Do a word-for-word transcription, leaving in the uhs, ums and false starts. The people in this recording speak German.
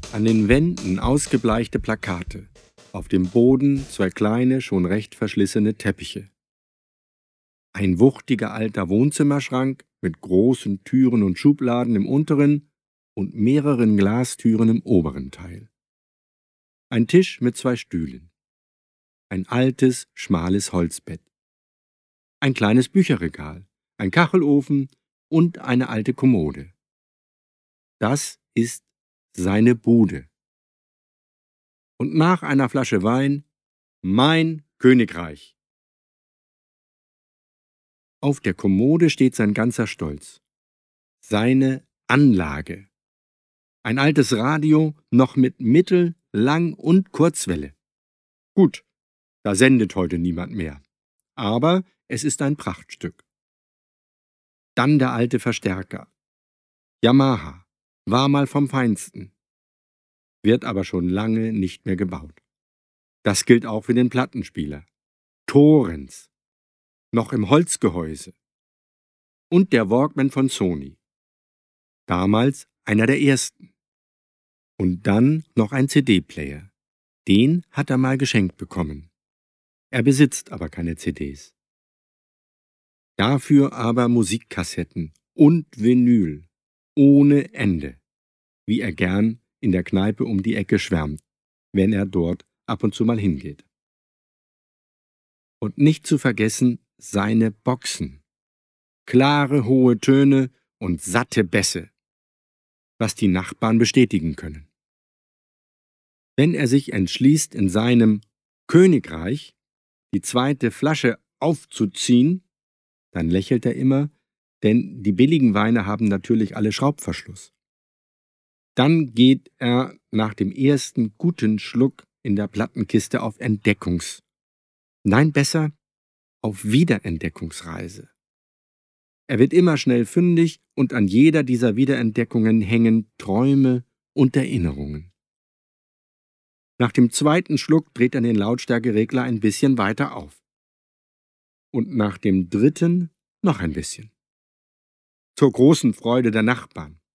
An den Wänden ausgebleichte Plakate, auf dem Boden zwei kleine, schon recht verschlissene Teppiche. Ein wuchtiger alter Wohnzimmerschrank mit großen Türen und Schubladen im unteren und mehreren Glastüren im oberen Teil. Ein Tisch mit zwei Stühlen. Ein altes, schmales Holzbett. Ein kleines Bücherregal, ein Kachelofen und eine alte Kommode. Das ist seine Bude. Und nach einer Flasche Wein mein Königreich. Auf der Kommode steht sein ganzer Stolz. Seine Anlage. Ein altes Radio, noch mit Mittel-, Lang- und Kurzwelle. Gut, da sendet heute niemand mehr. Aber es ist ein Prachtstück. Dann der alte Verstärker. Yamaha. War mal vom Feinsten. Wird aber schon lange nicht mehr gebaut. Das gilt auch für den Plattenspieler. Thorens. Noch im Holzgehäuse. Und der Walkman von Sony. Damals einer der ersten. Und dann noch ein C D-Player. Den hat er mal geschenkt bekommen. Er besitzt aber keine C Ds. Dafür aber Musikkassetten und Vinyl. Ohne Ende. Wie er gern in der Kneipe um die Ecke schwärmt, wenn er dort ab und zu mal hingeht. Und nicht zu vergessen seine Boxen. Klare, hohe Töne und satte Bässe, was die Nachbarn bestätigen können. Wenn er sich entschließt, in seinem Königreich die zweite Flasche aufzuziehen, dann lächelt er immer, denn die billigen Weine haben natürlich alle Schraubverschluss. Dann geht er nach dem ersten guten Schluck in der Plattenkiste auf Entdeckungs-, nein, besser, auf Wiederentdeckungsreise. Er wird immer schnell fündig und an jeder dieser Wiederentdeckungen hängen Träume und Erinnerungen. Nach dem zweiten Schluck dreht er den Lautstärkeregler ein bisschen weiter auf. Und nach dem dritten noch ein bisschen. Zur großen Freude der Nachbarn.